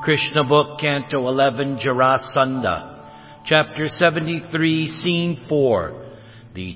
Krishna Book, Canto 11, Jarasandha, Chapter 73, Scene 4. The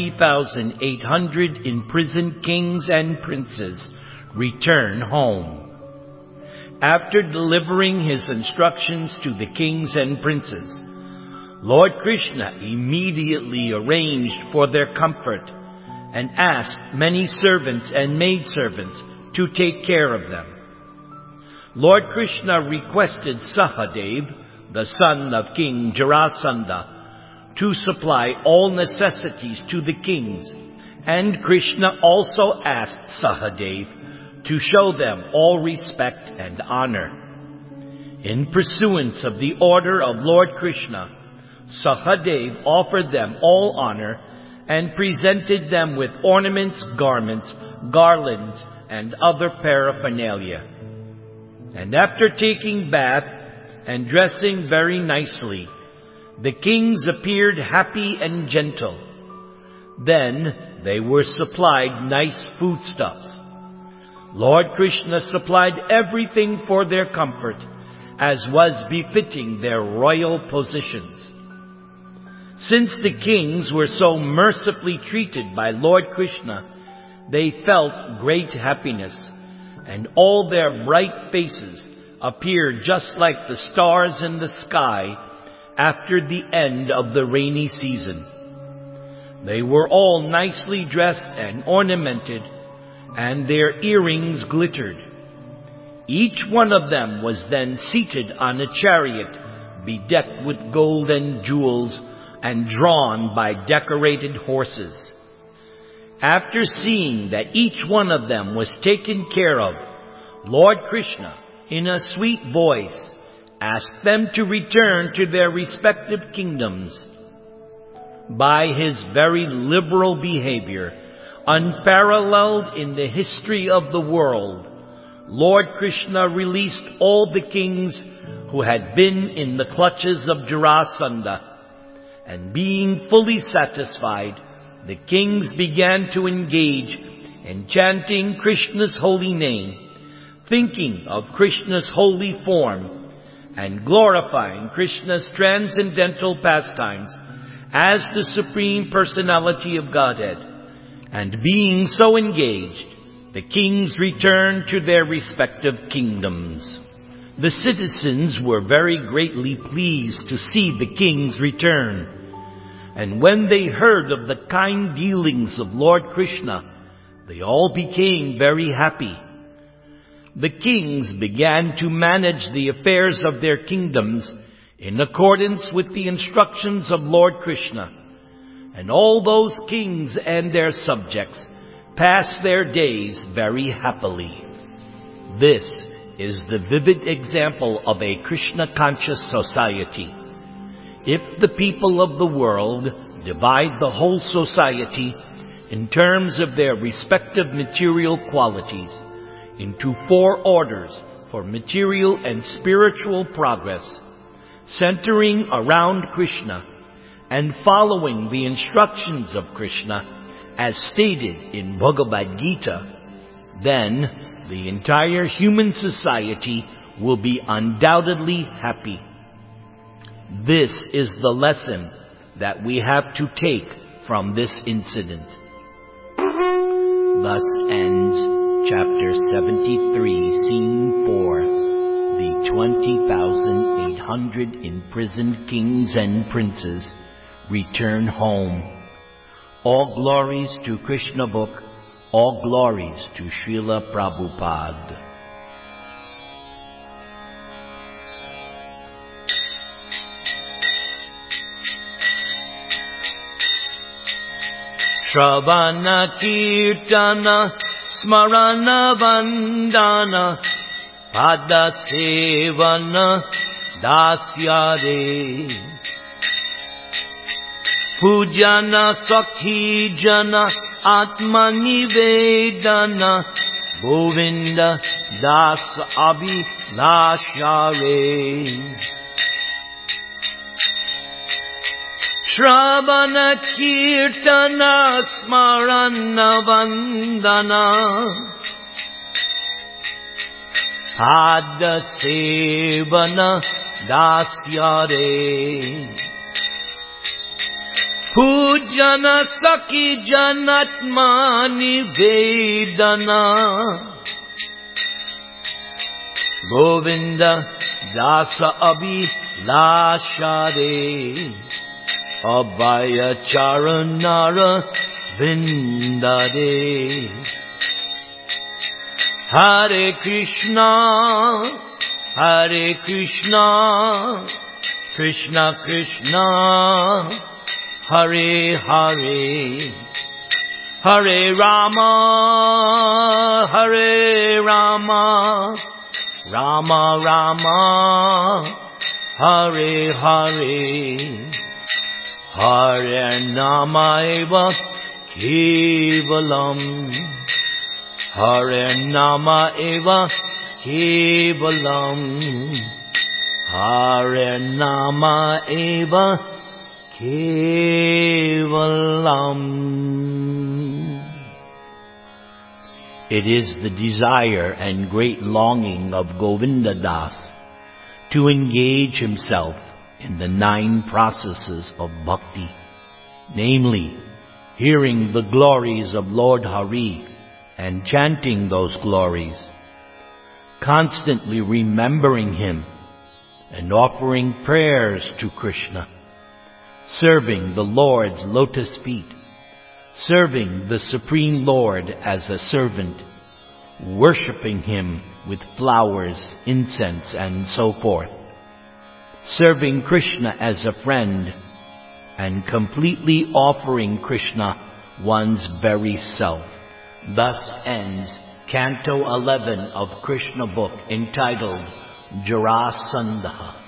20,800 imprisoned kings and princes return home. After delivering his instructions to the kings and princes, Lord Krishna immediately arranged for their comfort and asked many servants and maidservants to take care of them. Lord Krishna requested Sahadev, the son of King Jarasandha, to supply all necessities to the kings, and Krishna also asked Sahadev to show them all respect and honor. In pursuance of the order of Lord Krishna, Sahadev offered them all honor and presented them with ornaments, garments, garlands, and other paraphernalia. And after taking bath and dressing very nicely, the kings appeared happy and gentle. Then they were supplied nice foodstuffs. Lord Krishna supplied everything for their comfort, as was befitting their royal positions. Since the kings were so mercifully treated by Lord Krishna, they felt great happiness, and all their bright faces appeared just like the stars in the sky after the end of the rainy season. They were all nicely dressed and ornamented, and their earrings glittered. Each one of them was then seated on a chariot bedecked with gold and jewels and drawn by decorated horses. After seeing that each one of them was taken care of, Lord Krishna, in a sweet voice, asked them to return to their respective kingdoms. By his very liberal behavior, unparalleled in the history of the world, Lord Krishna released all the kings who had been in the clutches of Jarasandha, and being fully satisfied, the kings began to engage in chanting Krishna's holy name, thinking of Krishna's holy form, and glorifying Krishna's transcendental pastimes as the Supreme Personality of Godhead. And being so engaged, the kings returned to their respective kingdoms. The citizens were very greatly pleased to see the kings return. And when they heard of the kind dealings of Lord Krishna, they all became very happy. The kings began to manage the affairs of their kingdoms in accordance with the instructions of Lord Krishna. And all those kings and their subjects passed their days very happily. This is the vivid example of a Krishna-conscious society. If the people of the world divide the whole society in terms of their respective material qualities into 4 orders for material and spiritual progress, centering around Krishna and following the instructions of Krishna as stated in Bhagavad Gita, then the entire human society will be undoubtedly happy. This is the lesson that we have to take from this incident. Thus ends Chapter 73, Scene 4, the 20,800 imprisoned kings and princes return home. All glories to Krishna Book, all glories to Srila Prabhupada. Shravana Kirtana Smarana Vandana Pada Sevana Dasyade Pujana Sakhi Jana Atmanivedana Govinda Das Abhilashare Shravana Kirtana Smarana Vandana Pada sevana dasyare. Pujana saki janatmani vedana. Govinda dasa abhilashare. Abhaya charanara vindare. Hare Krishna, Krishna Krishna, Hare Hare, Hare Rama, Rama Rama, Hare Hare, Hare Namaiva Kevalam. Hare Nama Eva Kevalam. Hare Nama Eva Kevalam. It is the desire and great longing of Govinda Das to engage himself in the 9 processes of bhakti, namely, hearing the glories of Lord Hari and chanting those glories, constantly remembering Him and offering prayers to Krishna, serving the Lord's lotus feet, serving the Supreme Lord as a servant, worshipping Him with flowers, incense, and so forth, serving Krishna as a friend, and completely offering Krishna one's very self. Thus ends Canto 11 of Krishna book entitled Jarasandha.